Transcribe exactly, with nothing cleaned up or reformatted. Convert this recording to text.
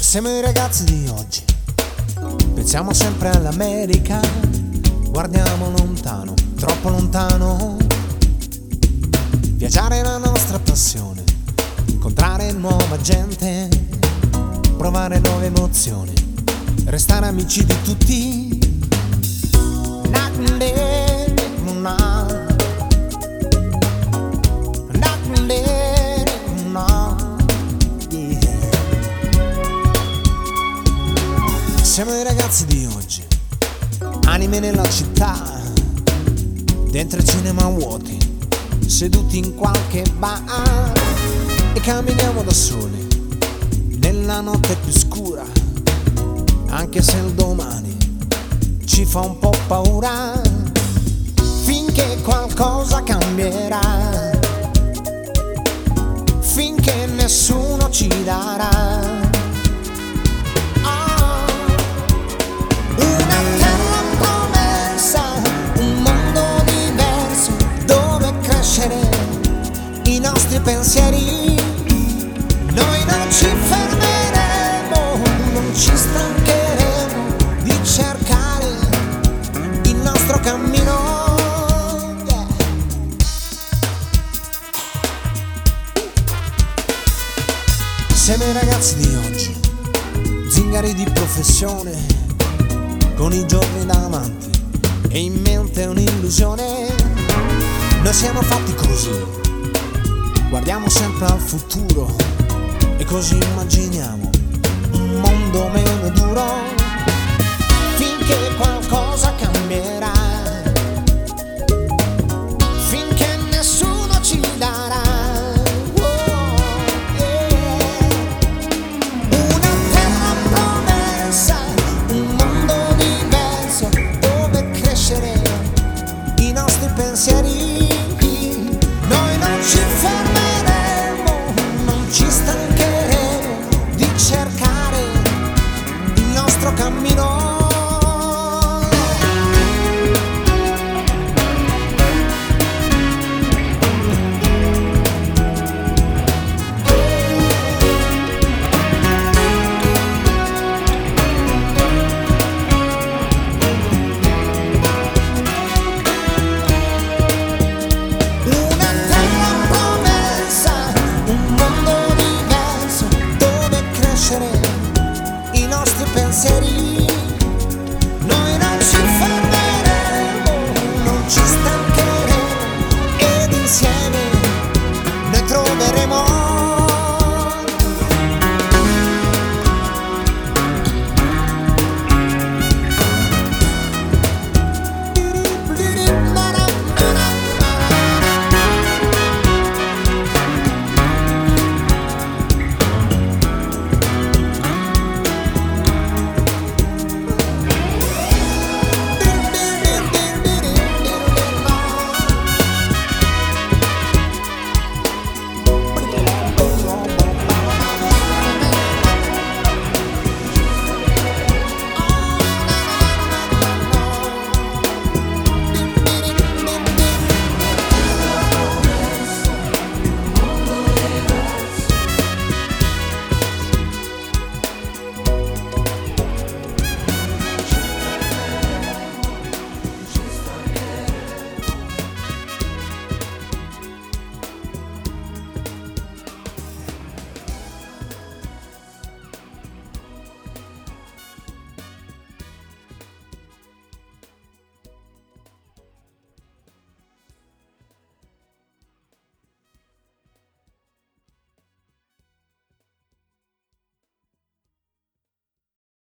Siamo i ragazzi di oggi, pensiamo sempre all'America, guardiamo lontano, troppo lontano. Viaggiare è la nostra passione, incontrare nuova gente, provare nuove emozioni, restare amici di tutti. Siamo i ragazzi di oggi, anime nella città, dentro i cinema vuoti, seduti in qualche bar, e camminiamo da soli nella notte più scura, anche se il domani ci fa un po' paura, finché qualcosa cambierà, finché nessuno ci darà una terra promessa, un mondo diverso dove crescere i nostri pensieri. Noi non ci fermeremo, non ci stancheremo di cercare il nostro cammino. Yeah. Siamo i ragazzi di oggi, zingari di professione, con i giorni davanti e in mente un'illusione. Noi siamo fatti così, guardiamo sempre al futuro e così immaginiamo un mondo meno duro, finché qualcosa cambierà,